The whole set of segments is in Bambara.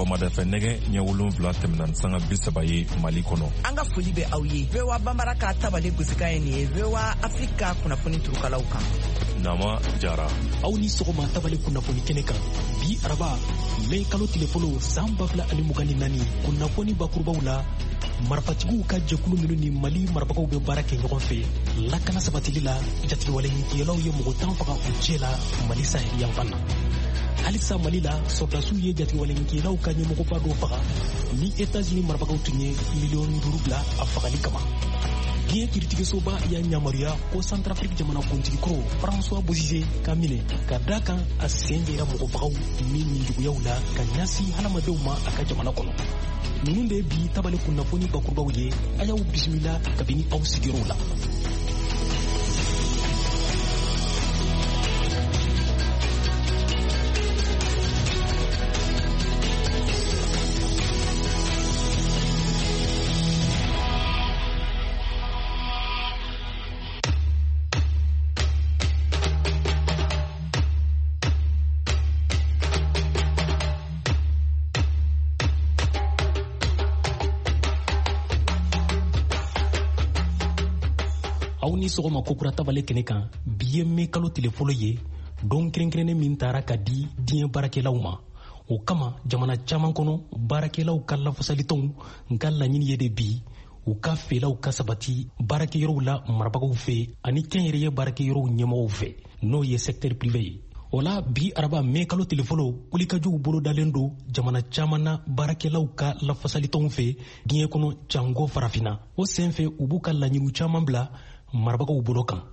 sɔgɔmada fɛ nɛgɛ ɲɛ 7 tɛmɛna sanga 30 ye Mali kɔnɔ. An ka foli bɛ aw ye. VOA Bambara ka tabale gosikan ye nin ye. VOA Afrika kunnafoni turukalaw kan. Nama Jara. Aw ni sɔgɔma tabale kunnafoni kɛnɛ kan. Bi araba mai kalo tile fɔlɔ san 2024 kunnafoni bakurubaw la marifatigiw ka jɛkulu minnu ni Mali marabagaw bɛ baara kɛ ɲɔgɔn fɛ lakana sabatili la jatigɛwaleɲɛlaw ye mɔgɔ 10 faga u cɛ la Mali sahel yanfan na. Halisa Mali la sɔrdasiw ye jatigɛwaleɲɛlaw ka ɲɛmɔgɔba dɔ faga ni États-Unis marabagaw tun ye miliyɔn 5 bila a fagali kama. Diɲɛ kiritigisoba y'a yamaruya ko Centrafrique jamana kuntigi kɔrɔ François Bozizé ka minɛ ka da kan a sen jɛra mɔgɔbagaw ni ninjuguyaw la ka ɲɛsin hadamadenw ma a ka jamana kɔnɔ. Ninnu de bi tabale kunnafoni bakurubaw ye, a y'aw bisimila kabini aw sigiyɔrɔw la. Aw ni sɔgɔma kokura tabale kɛnɛ kan bi ye mai kalo tile fɔlɔ ye don kɛrɛnkɛrɛnnen min taara ka di diɲɛ baarakɛlaw ma. O kama jamana caman kɔnɔ baarakɛlaw ka lafasalitɔnw nka laɲini ye de bi u ka fɛlaw ka sabati baarakɛyɔrɔw la marabagaw fɛ ani kɛnyɛrɛye baarakɛyɔrɔw ɲɛmɔgɔw fɛ n'o ye secteur privé ye. O la bi araba mai kalo tile fɔlɔ kulikajuw bolo dalen don jamana caman na baarakɛlaw ka lafasalitɔnw fɛ diɲɛ kɔnɔ jango farafina. O senfɛ u b'u ka laɲiniw caman bila marabagaw bolo kan.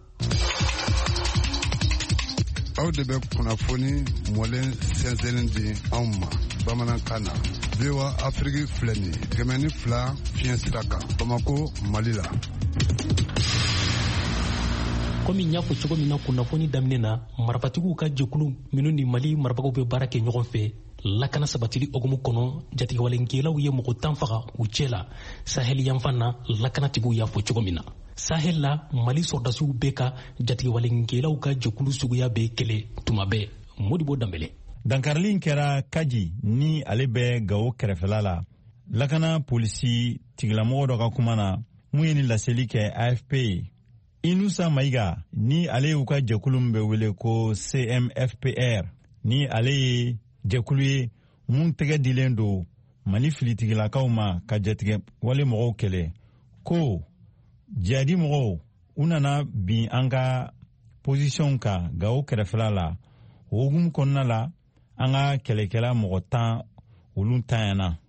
Aw de bɛ kunnafoni mɔlen sɛnsɛnlen di anw ma bamanankan na. VOA Afrique filɛ nin ye 102 fiɲɛ sira kan Bamako Mali la. Komi n y'a fɔ cogo min na kunnafoni daminɛ na marabatigiw ka jɛkulu minnu ni Mali marabagaw bɛ baara kɛ ɲɔgɔn fɛ lakana sabatili hokumu kɔnɔ jatigɛwalenkɛlaw ye mɔgɔ 10 faga u cɛ la Sahel yanfan na lakanatigiw y'a fɔ cogo min na. Sahel la Mali sɔrdasiw bɛ ka jatigɛwalenkɛlaw ka jɛkulu suguya bɛ kɛlɛ tuma bɛɛ. Modibo Dambele. Dankarili kɛra Kaji ni ale bɛ Gao kɛrɛfɛla la. Lakana polisi tigilamɔgɔ dɔ ka kuma na mun ye ni laseli kɛ AFP ye. Inusa Maiga ni ale y'u ka jɛkulu min bɛ wele ko CMFPR ni ale ye jɛkulu ye mun tɛgɛ dilen don Mali filitigilakaw ma ka jatigɛ wale mɔgɔw kɛlɛ ko jadi mɔgɔw u nana bin an ka position kan Gao kɛrɛfɛla la. O hukumu kɔnɔna la an ka kɛlɛkɛla mɔgɔ 10 olu tanyana.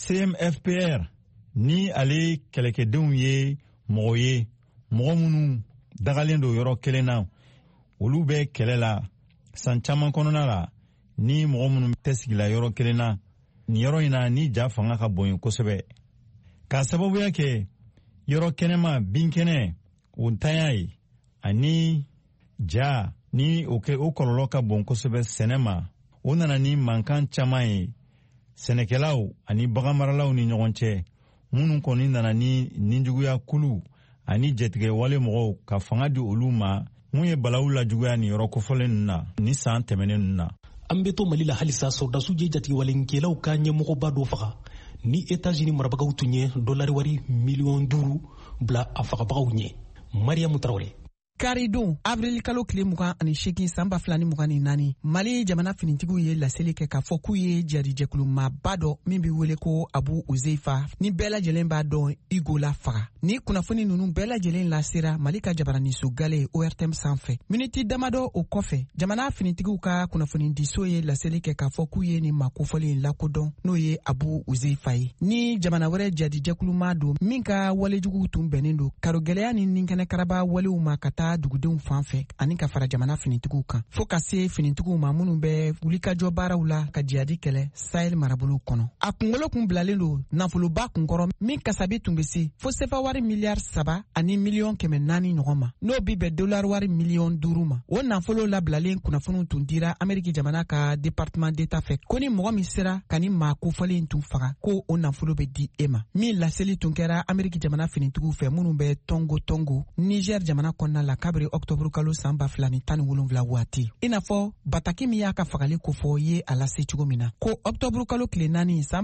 CMFPR ni ale kɛlɛkɛdenw ye mɔgɔ minnu dagalen don yɔrɔ kelen na olu bɛ kɛlɛ la san caman kɔnɔna la ni mɔgɔ minnu tɛ sigila yɔrɔ kelen na ni yɔrɔ in na ni ja fanga ka bon kosɛbɛ ka sababuya kɛ yɔrɔ kɛnɛma binkɛnɛ o ntanya ye ani ja ni o kɔlɔlɔ ka bon kosɛbɛ sɛnɛ ma o nana ni mankan caman ye sɛnɛkɛlaw ani baganmaralaw ni ɲɔgɔn cɛ minnu kɔni nana ni ninjuguya kulu ani jɛtigɛ wale mɔgɔw ka fanga di olu ma mun ye balawu lajuguya ni yɔrɔ kofɔlen ninnu na ni san tɛmɛnen ninnu na. An bɛ to Mali la halisa sɔrdasiw ye jatigɛwalenkɛlaw ka ɲɛmɔgɔba dɔ faga ni États-Unis marabagaw tun ye dolari wari miliyɔn 5 bila a fagabagaw ɲɛ. Mariamu Traoré. Karidon avril kalo tile 28 san 2024 Mali jamana finitigiw ye laseli kɛ k'a fɔ k'u ye jarijɛkulumaba dɔ min bɛ wele ko Abu Uzeifa ni bɛɛ lajɛlen b'a dɔn Igo la faga. Ni kunnafoni ninnu bɛɛ lajɛlen lasera Mali ka jabaraniso gale ORTM sanfɛ. Miniti damadɔ o kɔfɛ jamana finitigiw ka kunnafoni diso ye laseli kɛ k'a fɔ k'u ye ni makofɔlen lakodɔn n'o ye Abu Uzeifa ye. Ni jamana wɛrɛ jarijɛkuluma don min ka walejuguw tun bɛnnen don karogɛlɛya ni ninkɛnɛkaraba walew ma ka taa dugudenw fan fɛ ani ka fara jamana finitigiw kan fo ka se finitigiw ma minnu bɛ wulikajɔ baaraw la ka jihadi kɛlɛ Sahel marabolo kɔnɔ. A kunkolo kun bilalen don nafoloba kunkɔrɔ min kasabi tun bɛ se fo sefa wari miliyari 3 ani miliyɔn 400 ɲɔgɔn ma n'o bi bɛn dolari wari miliyɔn 5 ma. O nafolo labilalen kunnafoniw tun dira Amérique jamana ka département d'état fɛ ko ni mɔgɔ min sera ka ni maa kofɔlen tun faga ko o nafolo bɛ di e ma. Min laseli tun kɛra Amérique jamana finitigiw fɛ minnu bɛ Tongo Niger jamana kɔnɔna la kabiri octobre kalo san 2017 waati i n'a fɔ bataki min y'a ka fagali kofɔ ye a lase cogo min na ko octobre kalo tile 4 san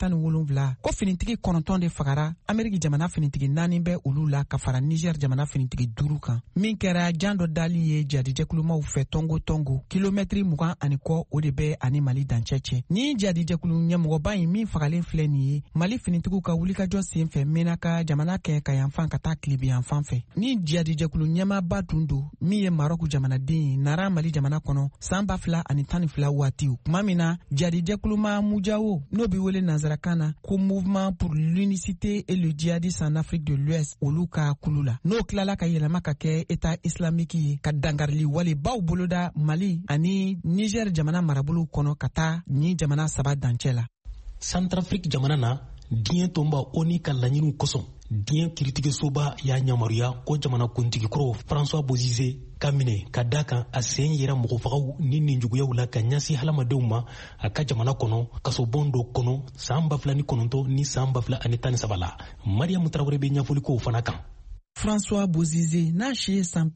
2017 ko finitigi 9 de fagara Ameriki jamana finitigi 4 bɛ olu la ka fara Niger jamana finitigi 5 kan min kɛra jan dɔ dali ye jadijɛkulumaw fɛ tongo kilomɛtiri 20 ani kɔ o de bɛ ani Mali dancɛ ni jadijɛkulu ɲɛmɔgɔba in min fagalen filɛ nin ye Mali finitigiw ka wulikajɔ sen fɛ mena ka jamana kɛ ka yanfan ka taa Tilibi yanfan fɛ ni jadijɛkulu ɲɛmaba tun don min ye Marɔku jamanaden nara Mali jamana kɔnɔ san 2012 waati tuma min na jadijɛkuluma mujawo n'o bi wele nanzarakan na ko Mouvement pour l'unicité et le djihadisme en Afrique de l'Ouest olu ka kulu la n'o tilala ka yɛlɛma ka kɛ État islamique ye ka dangarili wale baw boloda Mali ani Niger jamana marabolo kɔnɔ ka taa ni jamana saba dancɛ la. Centrafrique jamana na diɲɛ tɔnba ONU ka laɲiniw kosɔn diɲɛ kiritigesoba y'a yamaruya ko jamana kuntigi kɔrɔ François Bozizé ka minɛ ka da kan a sen yɛrɛ mɔgɔfagaw ni ninjuguyaw la ka ɲasi hadamadenw ma a ka jamana kɔnɔ kasobon dɔ kɔnɔ san 2009 ni san 2013 la. Mariam Traoré bɛ ɲɛfɔli k'o fana kan. François Bozizé n'a si ye san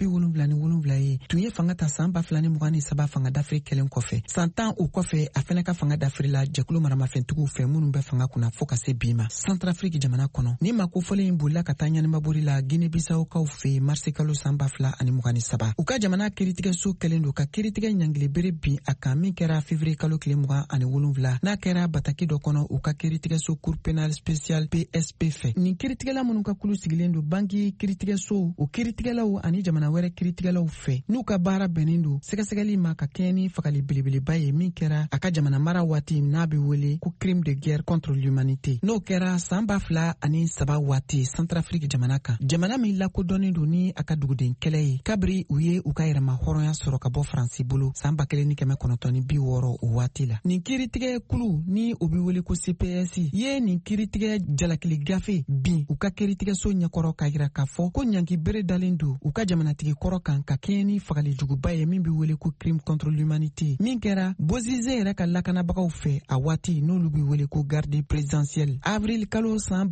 77 ye tun ye fanga ta san 2023 fanga dafiri kelen kɔfɛ san 10 o kɔfɛ a fɛnɛ ka fanga dafiri la jɛkulu maramafɛntigiw fɛ minnu bɛ fanga kunna fɔ ka se bi ma Centrafrique jamana kɔnɔ ni ma kofɔlen in bolila ka taa ɲanimabori la Guinée-Bissau kaw fɛ marsi kalo san 2023 u ka jamana kiritigɛso kɛlen don ka kiritigɛ ɲangilebere bin a kan min kɛra février kalo tile 27 n'a kɛra bataki dɔ kɔnɔ u ka kiritigɛso cour pénal spécial PSP fɛ nin kiritigɛla minnu ka kulu sigilen don bangi kiritigɛso o kiritigɛlaw ani jamana wɛrɛ kiritigɛlaw fɛ n'u ka baara bɛnnen don sɛgɛsɛgɛli ma ka kɛɲɛ ni fagali belebeleba ye min kɛra a ka jamana mara waati n'a bɛ wele ko crime de guerre contre l'humanité n'o kɛra san 2003 waati Centrafrique jamana kan jamana min lakodɔnnen don ni a ka duguden kɛlɛ ye kabiri u ye u ka yɛrɛma hɔrɔnya sɔrɔ ka bɔ Faransi bolo san 1960 o waati la nin kiritigɛ kulu ni o bɛ wele ko CPS ye nin kiritigɛ jalakili gafe bin u ka kiritigɛso ɲɛkɔrɔ ka yira k'a fɔ ko ɲangi bere dalen don u ka jamanatigi kɔrɔ kan ka kɛɲɛ ni fagali juguba ye min bɛ wele ko crime contre l'humanité min kɛra Bozizé yɛrɛ ka lakanabagaw fɛ a waati n'olu bɛ wele ko garde présidentielle avril kalo san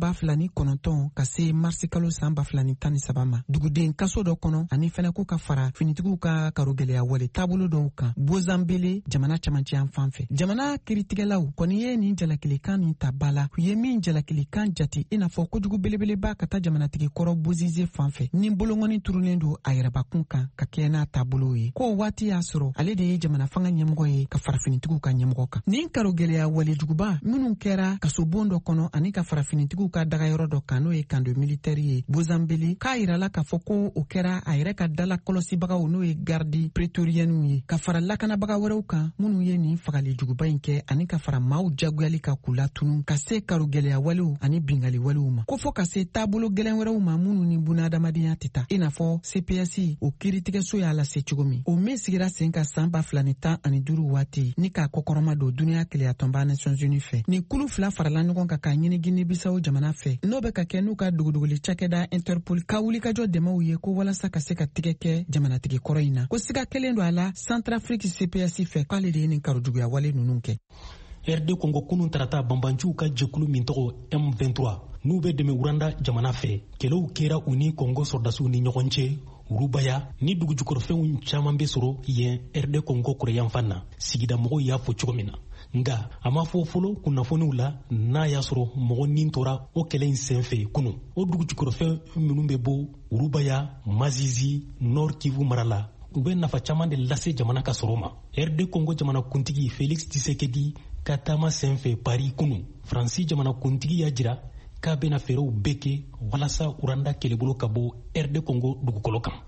2009 ka se marsi kalo san 2013 ma duguden kaso dɔ kɔnɔ ani fɛnɛ ko ka fara finitigiw ka karogɛlɛya wale taabolo dɔw kan Bozambele jamana camancɛ yan fan fɛ jamana kiritigɛlaw kɔni ye nin jalakilikan nin ta ba la u ye min jalakilikan jate i n'a fɔ kojugu belebeleba ka taa jamanatigi kɔrɔ Bozizé fan fɛ ni bolongɔni turulen don a yɛrɛbakun kan ka kɛ n'a taabolo ye ko waati y'a sɔrɔ ale de ye jamana fanga ɲɛmɔgɔ ye ka farafinitigiw ka ɲɛmɔgɔ kan nin karogɛlɛya walejuguba minnu kɛra kasobon dɔ kɔnɔ ani ka farafinitigiw ka dagayɔrɔ dɔ kan n'o ye kando militaire ye Bozambele k'a yirala k'a fɔ ko o kɛra a yɛrɛ ka dala kɔlɔsibagaw n'o ye garde prétorienne ye ka fara lakanabaga wɛrɛw kan minnu ye nin fagali juguba in kɛ ani ka fara maaw jagoyali ka kula tunu ka se karogɛlɛya walew ani bingali walew ma ko fɔ ka se taabolo gɛlɛn wɛrɛw ma minnu ni bunadamadenya tɛ ta i n'a fɔ CPS o kiritigɛso y'a lase cogo min o min sigira sen ka san 2015 waati ni k'a kɔkɔrɔma don duniya keleya tɔnba Nations Unies fɛ nin kulu fila farala ɲɔgɔn kan k'a ɲini Guinée-Bissau jamana fɛ n'o bɛ ka kɛ n'u ka duguduguli cakɛda Interpol ka wulikajɔ dɛmɛw ye ko walasa ka se ka tigɛ kɛ jamanatigi kɔrɔ in na ko siga kelen don a la Centrafrique CPS fɛ k'ale de ye nin karojuguya wale ninnu kɛ. RD Congo kunun tarata banbanciw ka jɛkulu min tɔgɔ M23 n'u bɛ dɛmɛ Uranda jamana fɛ kɛlɛw kɛra u ni Congo sɔrdasiw ni ɲɔgɔn cɛ Urubaya ni dugujukɔrɔfɛnw caman bɛ sɔrɔ yen RD Congo kɔrɔyanfan na sigida mɔgɔw y'a fɔ cogo min na nga a ma fɔ fɔlɔ kunnafoniw la n'a y'a sɔrɔ mɔgɔ nin tora o kɛlɛ in senfɛ kunu o dugujukɔrɔfɛn minnu bɛ bɔ Urubaya Mazizi Nord Kivu mara la u bɛ nafa caman de lase jamana ka sɔrɔ ma RD Congo jamana kuntigi Félix Tshisekedi ka taama senfɛ Paris kunu Faransi jamana kuntigi y'a jira k'a bɛna fɛɛrɛw bɛɛ kɛ walasa Uranda kɛlɛbolo ka bɔ RD Congo dugukolo kan.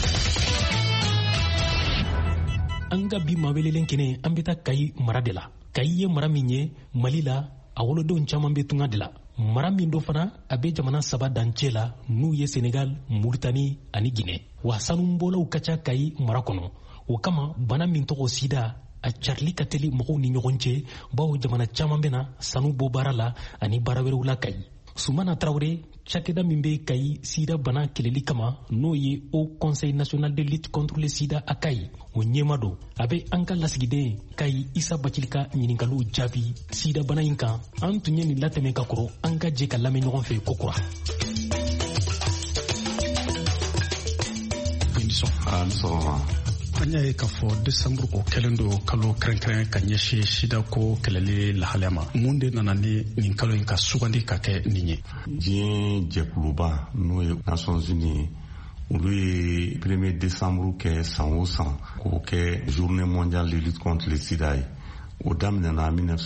An ka bi mawelelen kɛnɛ an bɛ taa Kayi mara de la. Kayi ye mara min ye Mali la a wolodenw caman bɛ tunga de la. Mara min do fana a bɛ jamana saba dancɛ la n'u ye Sénégal, Mauritanie ani Guinée. Wa sanubɔlaw ka ca Kayi mara kɔnɔ. O kama bana min tɔgɔ sida a carili ka teli mɔgɔw ni ɲɔgɔn cɛ bawo jamana caman bɛna sanu bɔ baara la ani baara wɛrɛw la Kayi. Soumana Traoré cakɛda min bɛ Kayi sida bana kɛlɛli kama n'o ye Haut Conseil national de lutte contre le sida a Kayi o ɲɛma don a bɛ an ka lasigiden Kayi Isa Bacili ka ɲininkaliw jaabi sida bana in kan an tun ye nin latɛmɛ ka kɔrɔ an ka jɛ ka lamɛn ɲɔgɔn fɛ kokura. nisɔn an y'a ye k'a fɔ desanburu o kɛlen don kalo kɛrɛnkɛrɛn ka ɲɛsin sida ko kɛlɛli lahalaya ma mun de nana ni nin kalo in ka sugandi ka kɛ nin ye. diɲɛ jɛkuluba n'o ye Nations Unies olu ye 1er décembre kɛ san o san k'o kɛ journée mondiale de lutte contre le sida ye. o daminɛna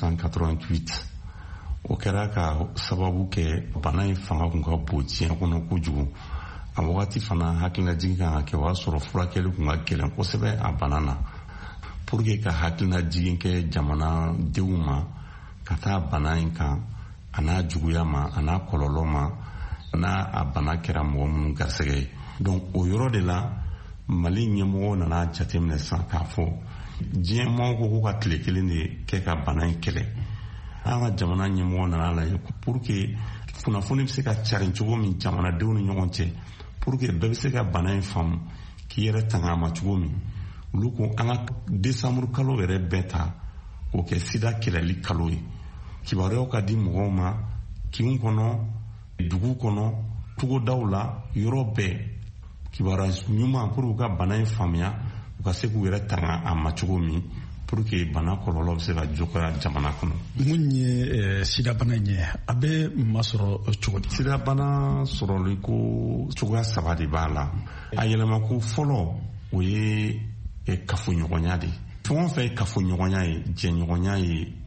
1988 o kɛra ka sababu kɛ bana in fanga kun ka bon diɲɛ kɔnɔ kojugu. a wagati fana hakilinajigi kan ka kɛ o y'a sɔrɔ furakɛli kun ka gɛlɛn kosɛbɛ a bana na. pour que ka hakilinajigi kɛ jamana denw ma ka taa bana in kan a n'a juguya ma a n'a kɔlɔlɔ ma n'a a bana kɛra mɔgɔ minnu garisɛgɛ ye. donc o yɔrɔ de la Mali ɲɛmɔgɔw nana jateminɛ sisan k'a fɔ diɲɛ maaw ko k'u ka tile kelen de kɛ ka bana in kɛlɛ. an ka jamana ɲɛmɔgɔ nana lajɛ pour que kunnafoni bɛ se ka carin cogo min jamanadenw ni ɲɔgɔn cɛ pour que bɛɛ bɛ se ka bana in faamu k'i yɛrɛ tanga a ma cogo min. olu ko an ka décembre kalo yɛrɛ bɛɛ ta k'o kɛ sida kɛlɛli kalo ye. kibaruyaw ka di mɔgɔw ma kinw kɔnɔ dugu kɔnɔ togodaw la yɔrɔ bɛɛ kibaruya ɲuman pour que ka bana in faamuya u ka se k'u yɛrɛ tanga a ma cogo min pour que bana kɔlɔlɔ bɛ se ka jɔkɔya jamana kɔnɔ. mun ye sida bana in ye a bɛ masɔrɔ cogo di. sida bana sɔrɔli ko cogoya 3 de b'a la. a yɛlɛma ko fɔlɔ o ye kafoɲɔgɔnya de. fɛn o fɛn ye kafoɲɔgɔnya ye jɛɲɔgɔnya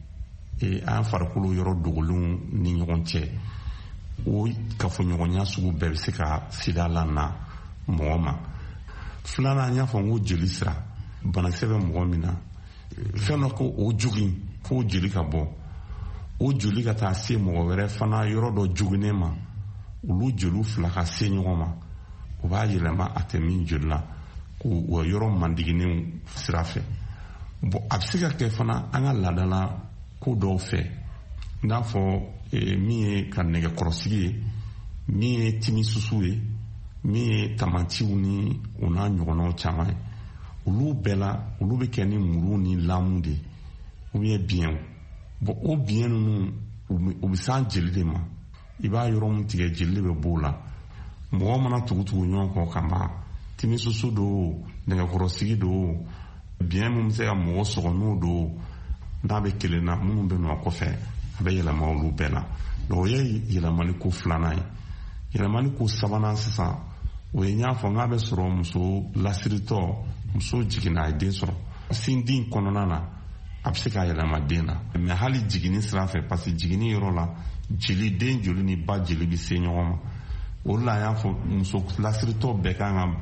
ye an farikolo yɔrɔ dogolenw ni ɲɔgɔn cɛ o kafoɲɔgɔnya sugu bɛɛ bɛ se ka sida lana mɔgɔ ma. filanan an y'a fɔ n ko jeli sira banakisɛ bɛ mɔgɔ min na fɛn dɔ ko o jogin fo jeli ka bɔ o joli ka taa se mɔgɔ wɛrɛ fana yɔrɔ dɔ joginnen ma olu jeliw 2 ka se ɲɔgɔn ma o b'a yɛlɛma a tɛ min joli la k'o yɔrɔ mandiginenw sira fɛ. bon a bɛ se ka kɛ fana an ka laadala ko dɔw fɛ n'a fɔ min ye ka nɛgɛkɔrɔsigi ye min ye timisusu ye min ye tamaciw ni o n'a ɲɔgɔnnaw caman ye olu bɛɛ la olu bɛ kɛ ni muru ni lamu de ou bien biyɛnw. bon o biyɛn ninnu u bɛ s'an jeli de ma i b'a yɔrɔ min tigɛ jeli de bɛ b'o la. mɔgɔ mana tugutugu ɲɔgɔn kɔ ka ban timisusu do nɛgɛkɔrɔsigi do biyɛn min bɛ se ka mɔgɔ sɔgɔ n'o do n'a bɛ kelen na minnu bɛ nɔ kɔfɛ a bɛ yɛlɛma olu bɛɛ la. donc o ye yɛlɛmali ko 2nan ye. yɛlɛmali ko 3nan sisan o ye n y'a fɔ n k'a bɛ sɔrɔ muso lasiritɔ muso jiginna a ye den sɔrɔ sin din kɔnɔna na a bɛ se ka yɛlɛma den na mais hali jiginni sira fɛ parce que jiginni yɔrɔ la jeli den joli ni ba jeli bɛ se ɲɔgɔn ma. o de la an y'a fɔ muso lasiritɔ bɛɛ kan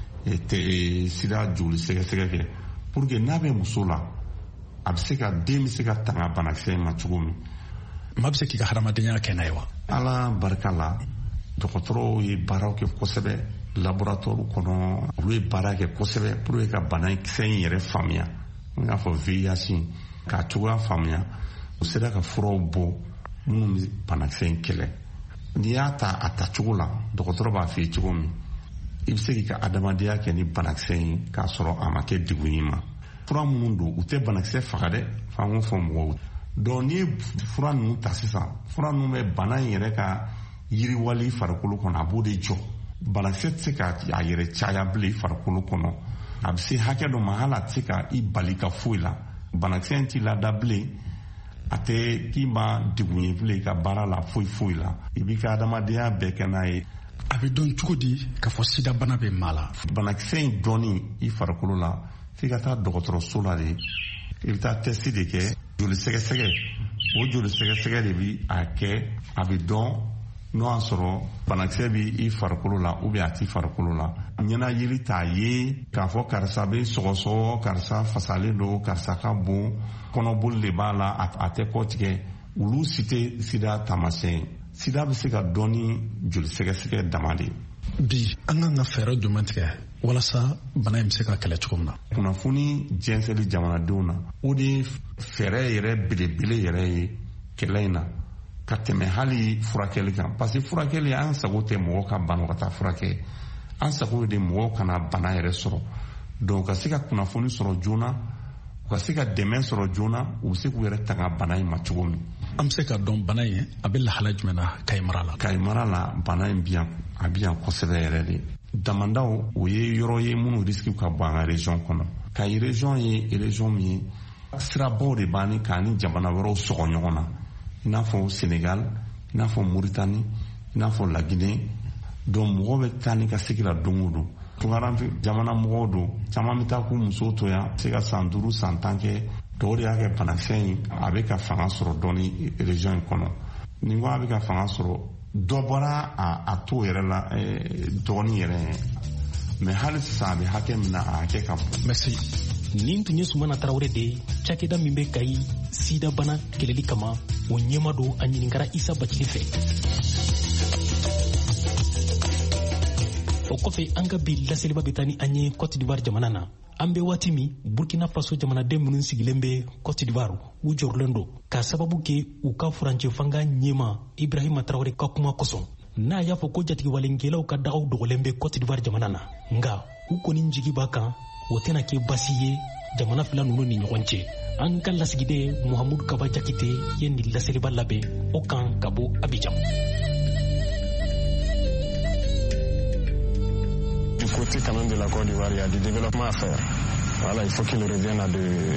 ka sida joli sɛgɛsɛgɛ kɛ pour que n'a bɛ muso la a bɛ se ka den bɛ se ka tanga banakisɛ in ma cogo min. maa bɛ se k'i ka hadamadenya kɛ n'a ye wa. ala barika la dɔgɔtɔrɔw ye baaraw kɛ kosɛbɛ laboratoire kɔnɔ olu ye baara kɛ kosɛbɛ pour que ka banakisɛ in yɛrɛ faamuya. n y'a fɔ VIH k'a cogoya faamuya u sera ka furaw bɔ minnu bɛ banakisɛ in kɛlɛ. n'i y'a ta a tacogo la dɔgɔtɔrɔ b'a f'i ye cogo min i bɛ se k'i ka adamadenya kɛ ni banakisɛ in k'a sɔrɔ a ma kɛ degun ye ma. fura minnu don u tɛ banakisɛ faga dɛ f'an k'o fɔ mɔgɔw. donc n'i ye fura ninnu ta sisan fura ninnu bɛ bana in yɛrɛ ka yiriwali farikolo kɔnɔ a b'o de jɔ. banakisɛ tɛ se ka a yɛrɛ caya bilen i farikolo kɔnɔ a bɛ se hakɛ dɔ ma hali a tɛ se ka i bali ka foyi la. banakisɛ in t'i lada bilen a tɛ k'i ma degun ye bilen i ka baara la foyi foyi la i b'i ka adamadenya bɛɛ kɛ n'a ye. a bɛ dɔn cogo di k'a fɔ sida bana bɛ maa la. banakisɛ in dɔnni i farikolo la f'i ka taa dɔgɔtɔrɔso la de i bɛ taa tɛsti de kɛ joli sɛgɛsɛgɛ o joli sɛgɛsɛgɛ de bɛ a kɛ a bɛ dɔn n'o y'a sɔrɔ banakisɛ bɛ i farikolo la ou bien a t'i farikolo la. ɲɛnajili t'a ye k'a fɔ karisa bɛ sɔgɔsɔgɔ karisa fasalen don karisa ka bon kɔnɔboli de b'a la a tɛ kɔ tigɛ olu si tɛ sida taamasiyɛn. sida bɛ se ka dɔn ni joli sɛgɛsɛgɛ dama de. bi an kan ka fɛɛrɛ jumɛn tigɛ walasa bana in bɛ se ka kɛlɛ cogo min na. kunnafoni jɛnsɛnli jamanadenw na o de ye fɛɛrɛ yɛrɛ belebele yɛrɛ ye kɛlɛ in na ka tɛmɛ hali furakɛli kan parce que furakɛli an sago tɛ mɔgɔ ka bana ka taa furakɛ an sago de mɔgɔw kana bana yɛrɛ sɔrɔ. donc ka se ka kunnafoni sɔrɔ joona u ka se ka dɛmɛ sɔrɔ joona u bɛ se k'u yɛrɛ tanga bana in ma cogo min. an bɛ se ka dɔn bana in a bɛ lahala jumɛn na Kayi mara la. Kayi mara la bana in a bɛ yan kosɛbɛ yɛrɛ de. damandaw o ye yɔrɔ ye minnu risque ka bon an ka région kɔnɔ ka ye région ye région min ye sirabaw de b'an ni k'a ni jamana wɛrɛw sɔgɔ ɲɔgɔn na i n'a fɔ Sénégal i n'a fɔ Mauritanie i n'a fɔ La Guinée donc mɔgɔ bɛ taa ni ka segin la don o don tunkaran jamana mɔgɔw don caman bɛ taa k'u musow to yan se ka san 5 san 10 kɛ dɔw de y'a kɛ banakisɛ in a bɛ ka fanga sɔrɔ dɔɔni région in kɔnɔ ni ko a bɛ ka fanga sɔrɔ dɔ bɔra a to yɛrɛ la dɔgɔnin yɛrɛ mais hali sisan a bɛ hakɛ min na a hakɛ ka bon. Merci. Nin tun ye Sumana Tarawele de ye cakɛda min bɛ Kayi sida bana kɛlɛli kama o ɲɛma don a ɲininkara Isa Bacili fɛ. O kɔfɛ an ka bi laseliba bɛ taa ni an ye Côte d'Ivoire jamana na. An bɛ waati min Burkina Faso jamanaden minnu sigilen bɛ Côte d'Ivoire u jɔrɔlen don k'a sababu kɛ u ka furancɛ fanga ɲɛma Ibrahima Traoré ka kuma kosɔn. N'a y'a fɔ ko jatigibalenkɛlaw ka dagaw dogolen bɛ Côte d'Ivoire jamana na nka u kɔni jigi b'a kan o tɛna kɛ basi ye jamana fila ninnu ni ɲɔgɔn cɛ. An ka lasigiden Muhammadu Kaba Jakite ye nin laseliba labɛn o kan ka bɔ Abidjan. Du côté quand même de la Côte d'Ivoire, il y a du développement à faire. Voilà, il faut qu'il revienne à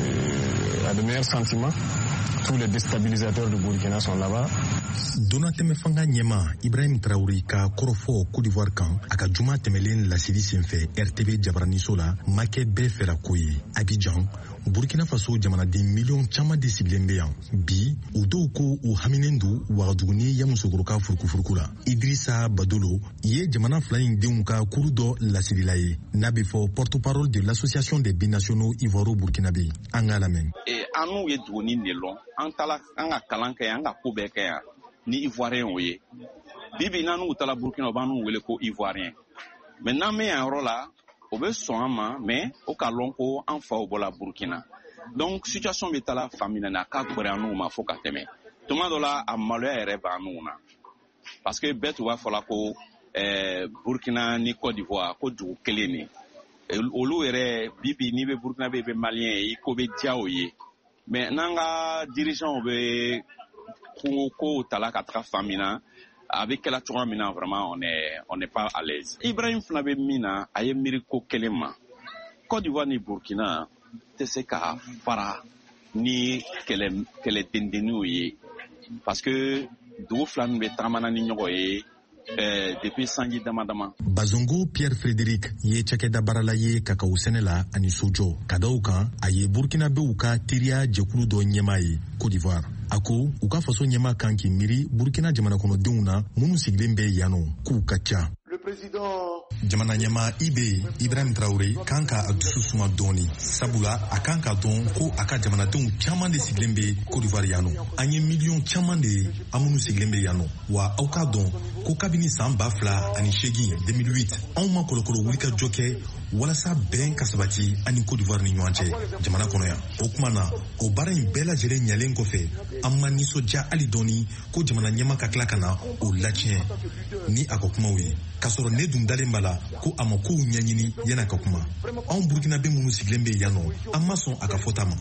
de meilleurs sentiments. Tous les déstabilisateurs du Burkina sont là-bas. Donna tɛmɛ fanga ɲɛma Ibrahim Traoré ka kɔrɔfɔ Côte d'Ivoire kan a ka juma tɛmɛlen laseli senfɛ RTV jabaraniso la ma kɛ bɛɛ fɛra ko ye. Abidjan Burkina Faso jamanaden miliyɔn caman de sigilen bɛ yan bi u dɔw ko u haminen don Ouagadougou ni Yamoussoukro ka furukufuruku la. Idrissa Badolo ye jamana fila in denw ka kuru dɔ laselila ye n'a bɛ fɔ porte-parole de l'association des binationaux ivoiro-burkinabé. An k'a lamɛn. An n'u ye Duguni de lɔn an ka kalan kɛ an ka ko bɛɛ kɛ yan ni Ivoirien o ye bibi n'an n'u taara Burkina u b'an n'u wele ko Ivoirien mais n'an bɛ yan yɔrɔ la o bɛ sɔn an ma mais o ka lɔn ko an faw bɔra Burkina donc situation bɛ taa faamuya na k'a gwɛrɛ an n'u ma fo ka tɛmɛ tuma dɔ la a maloya yɛrɛ b'an n'u na parce que bɛɛ tun b'a fɔ la ko Burkina ni Côte d'Ivoire ko dugu kelen de olu yɛrɛ bibi n'i bɛ Burkina bɛ Malien ye i ko bɛ diya o ye mais n'an ka dirigeants bɛ ko tala ka taga fan min na a bɛ kɛla cogoya min na vraiment on n'est pas à l'aise. Ibrahim fana bɛ min na a ye miiri ko kelen ma Côte d'Ivoire ni Burkina tɛ se ka fara ni kɛlɛdendenniw ye parce que dugu fila min bɛ tagamana ni ɲɔgɔn ye depuis sanji dama. Bazongo Pierre Frédéric ye cakɛda baarala ye kakao sɛnɛ la ani sojɔ ka da u kan a ye burkinabɛw ka teriya jɛkulu dɔ ɲɛma ye Côte d'Ivoire. A ko u ka faso ɲɛma kan k'i miiri Burkina jamanakɔnɔdenw na minnu sigilen bɛ yanɔ k'u ka ca. Jamana ɲɛma IB Ibrahim Traoré kan ka a dusu suma dɔɔni sabula a kan ka dɔn ko a ka jamanadenw caman de sigilen bɛ Côte d'Ivoire yanɔ. An ye miliyɔn caman de ye an minnu sigilen bɛ yanɔ wa aw k'a dɔn ko kabini san 2008 2008 anw ma kɔlɔkɔlɔ wulikajɔ kɛ walasa bɛn ka sabati ani Côte d'Ivoire ni ɲɔgɔn cɛ jamana kɔnɔ yan. O kuma na o baara in bɛɛ lajɛlen ɲalen kɔfɛ an ma nisɔndiya hali dɔɔni ko jamana ɲɛma ka tila ka na o latiɲɛ ni a ka kumaw ye k'a sɔrɔ ne dun dalen b'a la ko a ma kow ɲɛɲini yan'a ka kuma. Anw burkinabé minnu sigilen bɛ yan nɔ an ma sɔn a ka fɔta ma.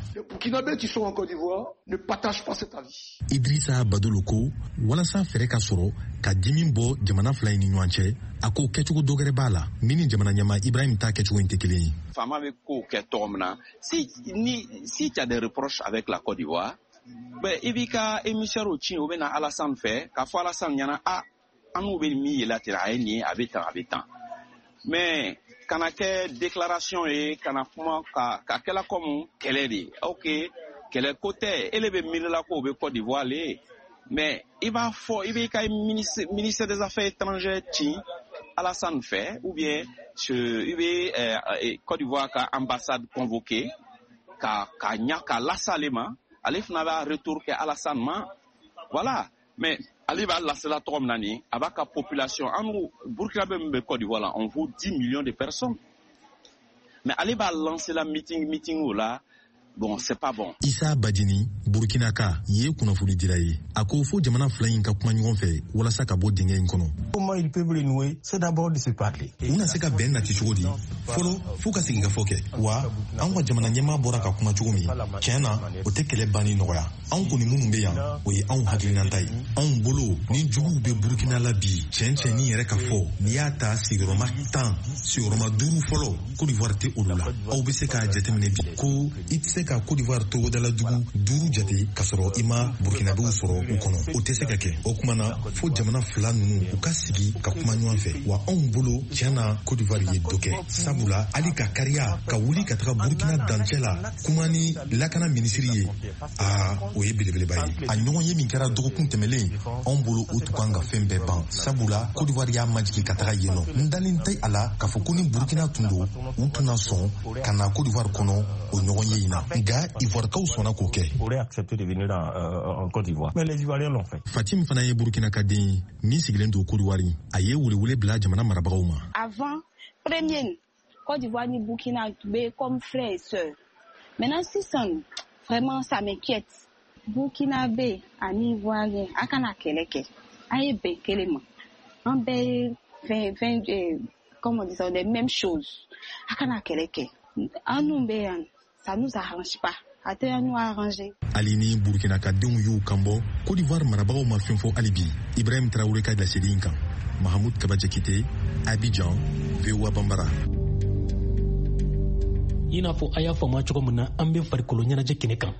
Idrissa Badolo ko walasa fɛrɛ ka sɔrɔ ka dimi bɔ jamana fila in ni ɲɔgɔn cɛ a ko kɛcogo dɔgɛrɛ b'a la min ni jamana ɲɛma Ibrahim ta kɛcogo in tɛ kelen ye. Faama bɛ ko kɛ tɔgɔ min na si tu as des reproches avec la Côte d'Ivoire ben i b'i ka émissaire ci o bɛ na Alassane fɛ k'a fɔ Alassane ɲɛna an n'u bɛ min yela ten a ye nin a bɛ tan mais kana kɛ déclaration ye kana kuma ka kɛla comme kɛlɛ de ok kɛlɛ ko tɛ ele bɛ miirila ko o bɛ Côte d'Ivoire le mais i b'a fɔ i b'i ka ministère des affaires étrangères ci Alassane fɛ ou bien i bɛ Côte d'Ivoire ka ambassade convoqué ka lase ale ma ale fana b'a retour kɛ Alassane ma voilà mais ale b'a lasela tɔgɔ min na nin a b'a ka population an Burkinabé min bɛ Côte d'Ivoire la on vaut 10 millions de personnes mais ale b'a lancé la meeting o la bon c'est pas bon. Issa Badjini Burkinaka ye kunnafoni dira ye a ko fo jamana fila in ka kuma ɲɔgɔn fɛ walasa ka bɔ dingɛ in kɔnɔ. Comment ils peuvent renouer c'est d'abord de se parler. U na se ka bɛn nati cogo di fɔlɔ f'u ka segin ka fɔ kɛ wa an ka jamana ɲɛmaa bɔra ka kuma cogo min tiɲɛ na o tɛ kɛlɛ banni nɔgɔya anw kɔni minnu bɛ yan o ye anw hakilinata ye anw bolo ni juguw bɛ burukina la bi cɛn ni yɛrɛ ka fɔ n'i y'a ta sigiyɔrɔma 10 sigiyɔrɔma 5 fɔlɔ Côte d'Ivoire tɛ olu la aw bɛ se k'a jateminɛ bi ko i tɛ se ka Côte d'Ivoire togodala jugu 5 jate k'a sɔrɔ i ma burukinabew sɔrɔ u kɔnɔ o tɛ se ka kɛ o kuma na fo jamana fila ninnu u ka sigi ka kuma ɲɔgɔn fɛ wa anw bolo tiɲɛ na Côte d'Ivoire ye dɔ kɛ sabula hali ka kariya ka wuli ka taga burukina dancɛ la kuma ni lakana minisiri ye o ye belebeleba ye a ɲɔgɔn ye min kɛra dɔgɔkun tɛmɛlen anw bolo o tun kan ka fɛn bɛɛ ban sabula Côte d'Ivoire y'a majigi ka taga yen nɔ n dalen tɛ a la k'a fɔ ko ni burukina tun don u tun na sɔn ka na Côte d'Ivoire kɔnɔ o ɲɔgɔn ye in na nka ivoirekaw sɔnna k'o kɛ Fatim fana ye burukina ka den min sigilen don Côte d'Ivoire a ye welewele bila jamana marabagaw ma avant premier Côte d'Ivoire ni Burkina Faso comme frères et sœurs. Maintenant, si ça, vraiment, ça m'inquiète. Burkina Faso, en Ivoirien, à Kanakeleke, à Ebekelema, en Bé, comme on dit ça, les mêmes choses. À Kanakeleke, en Numbéan, ça nous arrange pas. À nous arranger. Alini Burkina Kadung Yu Kambo, Côte d'Ivoire Marabao Malfinfo Alibi, Ibrahim Traoré Kadla Sedinka, Mahamoud Kabadjakite, Abidjan, VOA Bambara. I n'a fɔ a y'a faamuya cogo min na an bɛ farikolo ɲɛnajɛ kɛnɛ kan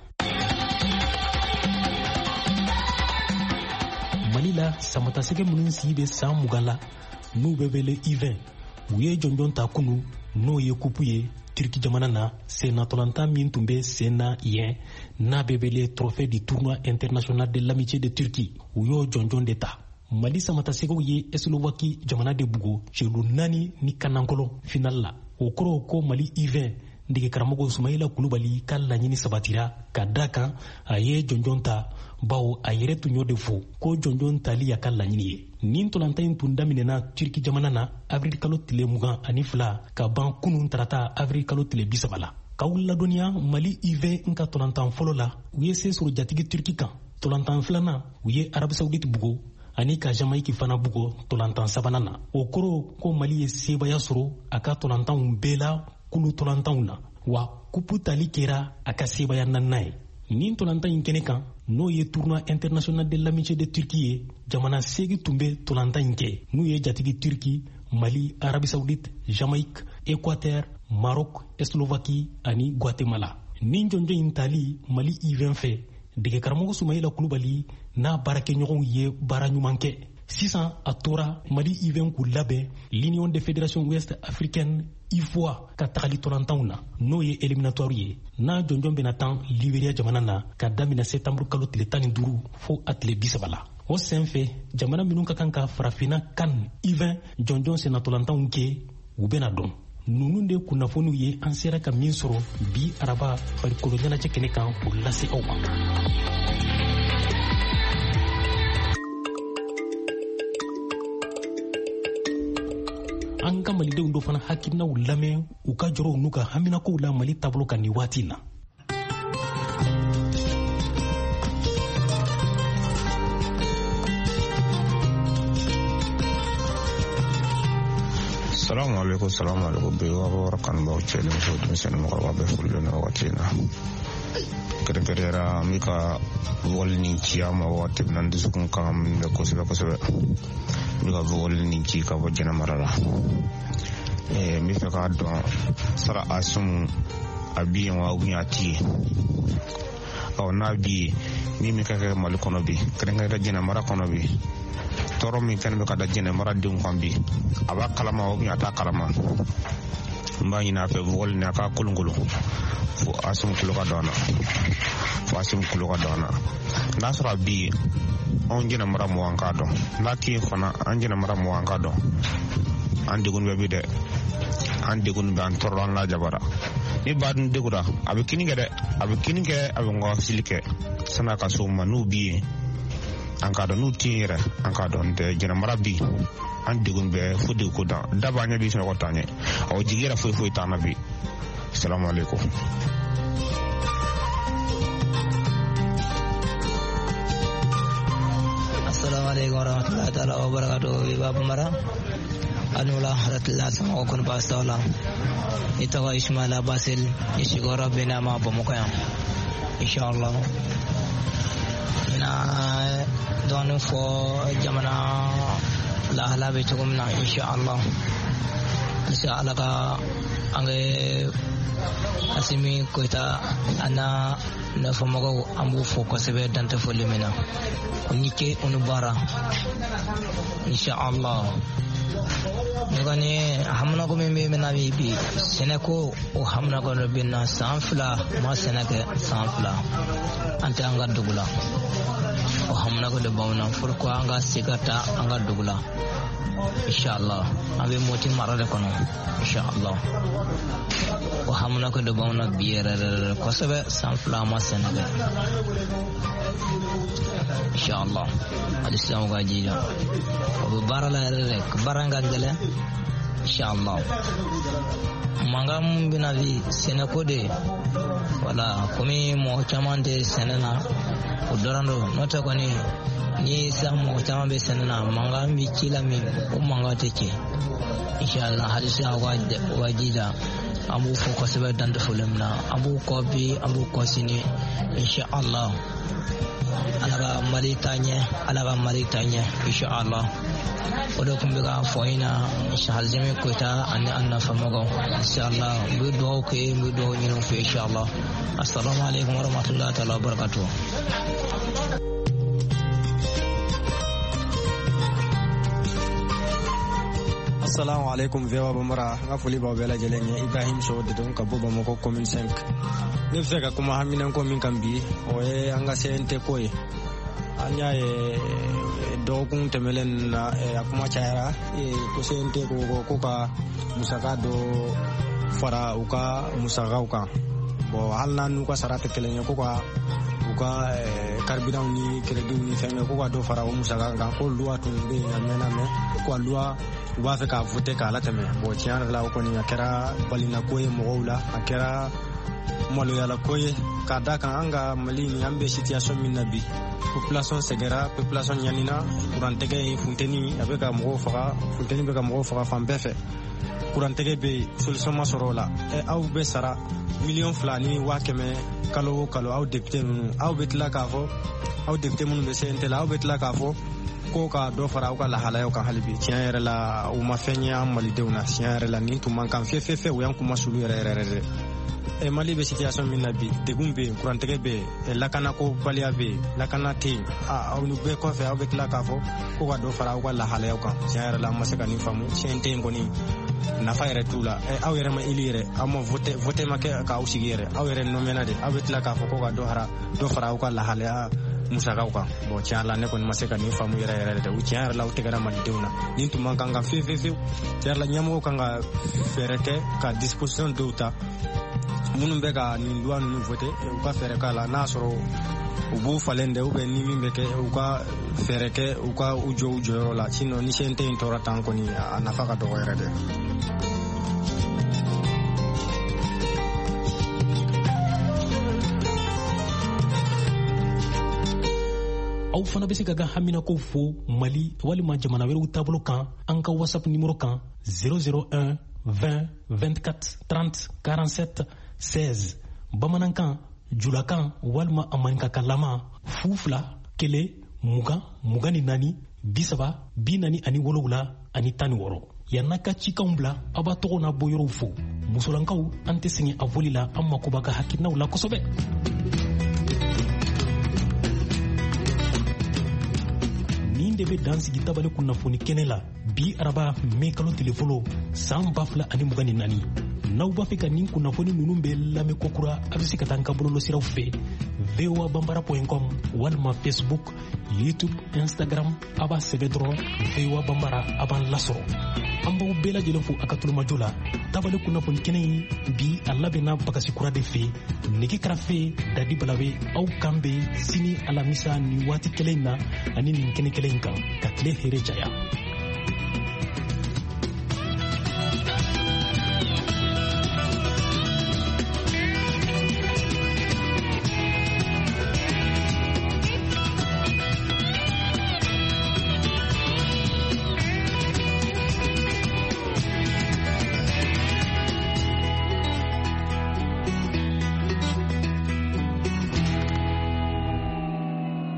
Mali la samatasɛgɛ minnu sigi bɛ san 20 la n'u bɛ wele I20 u ye jɔnjɔn ta kunu n'o ye kupu ye Turki jamana na senatolanta min tun bɛ sen na yen n'a bɛ wele trophée du tournoi international de l'amitié de Turquie u y'o jɔnjɔn de ta Mali samatasɛgɛw ye Eslovaquie jamana de bugo celu 4 ni kanankolo final la o kɔrɔ ko Mali I20 ndege karamɔgɔ Sumayila Kulubali ka laɲini sabatira ka da kan a ye jɔnjɔn ta bawo a yɛrɛ tun y'o de fɔ ko jɔnjɔn tali y'a ka laɲini ye nin tolanta in tun daminɛna Turki jamana na avril kalo tile 22 ka ban kunun tarata avril kalo tile 30 la k'aw ladɔnniya Mali I20 ka tolantan fɔlɔ la u ye se sɔrɔ jatigi Turki kan tolantan filanan u ye Arabi Saoudite bugo ani ka Jamaïque fana bugo tolantan sabanan na o kɔrɔ ko Mali ye sebaya sɔrɔ a ka tolantanw bɛɛ la kulu tolantanw na wa kupu tali kɛra a ka sebaya naaninan ye nin tolantan in kɛnɛ kan n'o ye tournoi international de l'amitié de Turquie ye jamana 8 tun bɛ tolantan in kɛ n'u ye jatigi Turki Mali Arabie Saoudite Jamaïque Équateur Maroc Eslovaquie ani Guatemala nin jɔnjɔn in tali Mali I20 fɛ dege karamɔgɔ Sumayila Kulubali n'a baarakɛɲɔgɔnw ye baara ɲuman kɛ sisan a tora Mali I20 k'u labɛn l'Union des fédérations ouest africaines IFOA ka tagali tolantanw na n'o ye éliminatoire ye n'a jɔnjɔn bɛna tan Libéria jamana na ka daminɛ septembre kalo tile 15 fo a tile 30 la o senfɛ jamana minnu ka kan ka farafina CAN I20 jɔnjɔn senatolantanw kɛ u bɛna dɔn ninnu de kunnafoniw ye an sera ka min sɔrɔ bi araba farikolo ɲɛnajɛ kɛnɛ kan k'o lase aw ma an ka malidenw dɔ fana hakilinaw lamɛn u ka jɔrɔw n'u ka haminakow la Mali taabolo kan ni waati na Salamu alaikum bai wa bawar kan bauchi ne so tun sanin makawa bai fullo na wace na kirkirera mika volni ciyama wate nan da sukun kan da kusa mika volni ci ka wajena marara mi fe ka don sara asum abiyan wa gunyati aw na bi ni mi ka mal kono bi kirkirera jena mara kono bi toro min kan be ka da jena mara dum kambi aba kalama o nya ta kalama mba ina fe vol na ka kulungulu fu asum kuluka dona nasra bi on jena mara mo wanka do laki fana an jena mara mo wanka do andi gun be de andi gun be an toro an la jabara ni badun de gura abe kinige abe ngo silike sana ka so manu bi an ka don nutire an ka don de jena marabi an digun be fudi ko da daba nya bi so ko tanye o jigira fo ta nabi assalamu alaikum assalamu alaikum warahmatullahi taala wabarakatuh babu mara anula ratla sama kon basala itawa ismaila basil ishigora bena ma bamuka inshallah ina don fo jamana la hala be tugumna inshallah ka ange asimi koita ana na fomago ambu foko sebe dante folimena onike onubara inshallah ngani hamna ko me na bi senako o hamna ko binna sanfla ma senake sanfla ante anga dugula o hamna ko de bawna furko anga sigata anga dugula inshallah abe moti marade kono inshallah o hamna ko de bawna biere ko sebe sanfla ma senake inshallah alislam ga jiya o barala rek baranga ngale inshallah mangam binavi senako de wala komi mo chamande senena o dorando nota koni ni samo chambe senena mangam bi chilami o manga teke inshallah hadisa wa jiya abu ko sebe dande fulemna abu ko bi abu ko sini inshallah alaga maritanya inshallah odo kumbe ga foina inshallah jeme ko ta anna famago inshallah budo ke budo nyino fi inshallah assalamu alaikum warahmatullahi taala wabarakatuh. Assalamu alaikum vewa bamara ngafuli ba bela jelenya Ibrahim so de don kaboba moko commune 5 ne feka kuma hamina ko min kambi oye anga sente koy anya dogun temelen na akuma chaira ko sente ko ka musaka do fara uka musaka uka bo halna nu ka sarata kelenya ko ka uka carburant ni crédit ni femme ko ka do fara musaka ga ko loi to be amena me ko loi uba fe ka voter ka la teme bo tiana la ko ni akera balina koye mo wala akera malo yala koye ka daka anga malini ambe situation min nabi population segera population yanina kurantege funteni abeka mo faga funteni beka mo faga fambefe kurantege be solution masorola e aw be sara million flani wakeme kalo aw député nu aw betla ka fo aw député mun be sente la aw betla ka fo ko ka do fara ko la halayo kan halibi tiere la o ma fenya mali deuna tiere la nintu man kan fe o yanku masulu re e mali be situation min nabi de gumbe kurantege be e lakana ko balia be lakana te a onu be ko fe aw betla ka fo ko ka do fara ko la halayo kan tiere la masaka ni famu sente ngoni na fayre tula e awere ma ilire amo vote make ka usigire awere no menade aw betla ka fo ko ka do fara ko la halaya musaka uka bo tiala ne ko maseka ni famu yere de utiara la utegara ma deuna nintu mankanga fe tiara la nyamo kanga fereke ka disposition douta munum be ka ni loi nu voter u ka fereka la nasoro ubu falende ube ni mimbeke u ka fereke u ka ujo la chino ni sente intora tanko ni anafaka do yere de aw fana bɛ se ka ka hamina ko fo Mali walima jamana wɛrɛw taabolo kan an ka WhatsApp numéro kan 001 20 24 30 47 16 bamanankan julakan walima a maninkakalama 2 1 20 24 30 47 ani 16 yan'a ka cikanw bila a b'a tɔgɔ n'a bɔyɔrɔw fo musolankaw an tɛ sɛgɛn a foli la an mako b'a ka hakilinaw la kosɛbɛ. nin de bɛ dan sigi tabale kunnafoni kɛnɛ la bi araba mai kalo tile fɔlɔ san 2024 n'aw b'a fɛ ka nin kunnafoni ninnu bɛ lamɛn kokura a bɛ se ka taa an ka bɔlɔlɔsiraw fɛ voabambara.com walima Facebook, YouTube, Instagram a b'a sɛbɛn dɔrɔn VOA Bambara a b'an lasɔrɔ an b'aw bɛɛ lajɛlen fo a ka tulomajɔ la tabale kunnafoni kɛnɛ in bi a labɛnna Bakasi Kura de fɛ nege kɛrɛfɛ Dadi Balabe aw kan bɛ sini alamisa ni waati kelen in na ani nin kɛnɛ kelen in kan ka tile hɛrɛ caya.